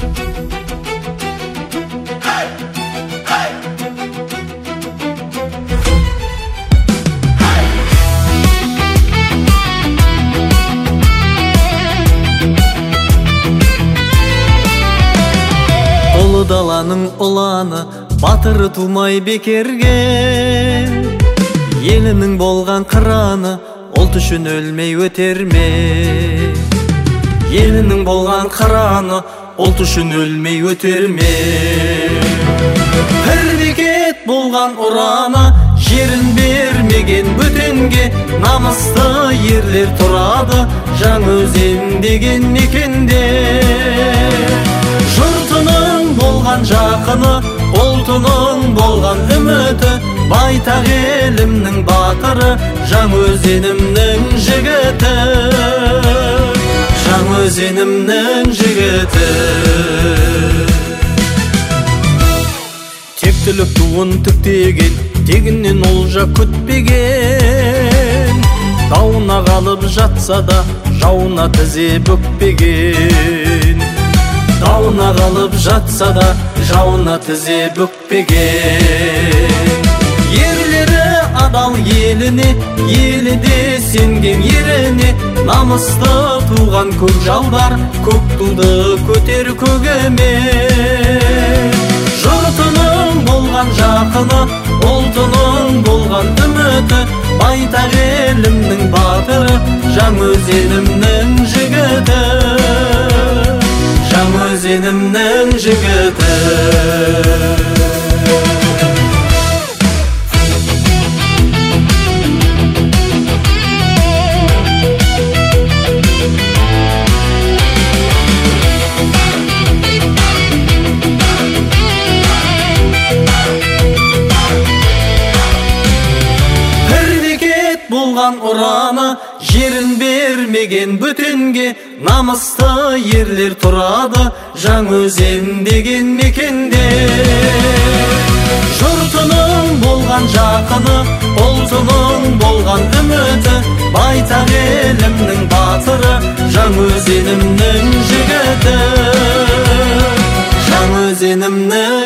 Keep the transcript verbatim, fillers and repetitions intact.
Даланың ұланы батыры тумай бекерге, елінің болған қыраны ұлт үшін өлмей өтер ме? Елінің болған қыраны ұлт үшін өлмей өтер ме? Бір бекет болған ұраны жерін бермеген бөтенге, намысты ерлер тұрады Жаңаөзен деген мекенде. Жұртының болған жақыны, ұлтының болған үміті, байтақ елімнің батыры, Жаңаөзенімнің жігіті, Жаңаөзенімнің жігіті. Тектілік туын тіктеген, тегіннен олжа күтпеген, дауына қалып жатса да жауына тізе бүкпеген. Дауына қалып жатса да жауына тізе бүкпеген. Ерлері адал еліне, елі де сенген еріне, намысты туған көк жалдар, көк туды көтер көгеме. Жұртының болған жақыны, ұлтының болған үміті, байтақ елімнің батыры, Жаңаөзенімнің жігіті, Жаңаөзенімнің жігіті. Болған ұраны жерін бермеген бөтенге, намысты ерлер тұрады Жаңаөзен деген мекенде. Жұртының болған жақыны, ұлтының болған үміті, байтақ елімнің батыры, Жаңаөзенімнің жігіті, Жаңаөзенімнің